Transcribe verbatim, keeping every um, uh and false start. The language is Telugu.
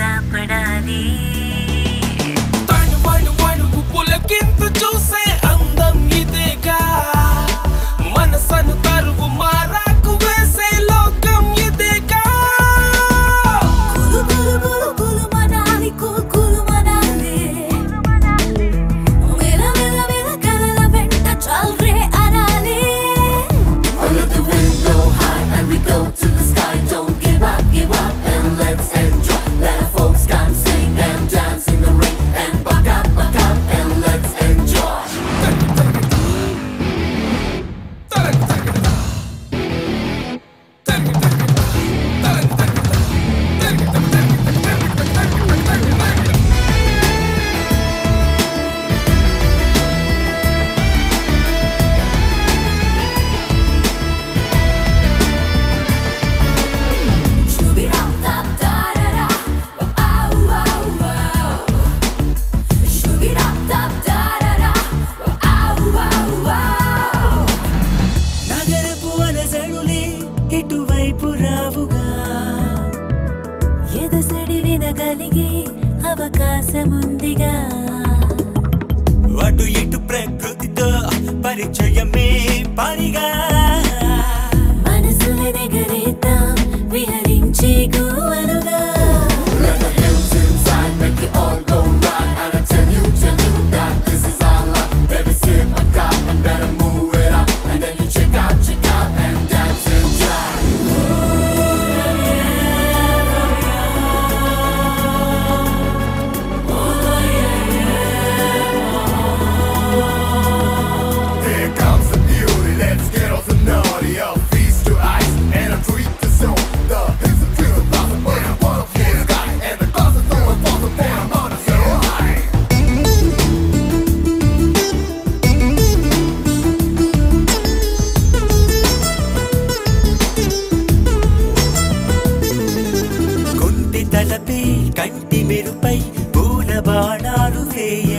పడాలి తాను వాడు వాడు పులకింతు చూసే అందం ఇదేగా మనసను తరువు మారాకు వేసే లోకం ఇదేగా కులు కులు కులు కులు మనాలి కులు కులు మనాలి వేల వేల వేల కలల వెంట చల్రే అనాలి Under the window high and we go to the sky. Don't give up, give up and let's enjoy. Let our folks come sing and dance in the rain and buck up, buck up and let's enjoy. నగరపు అలజడులే ఇటువైపు రావుగా ఎదసడి వినగలిగే అవకాశముందిగా అటు ఇటు ప్రకృతితో పరిచయమే పనిగా మనసుల నెగరేద్దాం విహరించే గోవలుగా Let the hills inside make you all go right. And I tell you, tell you that this is our life. Baby, sit back up and better move it up. And then you check out, check out and dance and jive. Here comes the beauty, let's get off the naughty. A feast to ice and a treat to zone. The hills are clear, the blossom, but I'm on the sky. And the clouds are throwing balls of fun, I'm on a so high. కుంటి తలపై కంటి మెరుపై పూల బాణాలు వేయ